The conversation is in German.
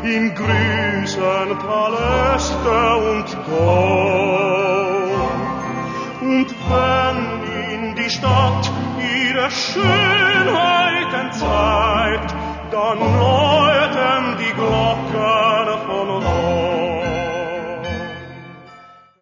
in grüßen Paläste und Dom. Und wenn in die Stadt ihre schöne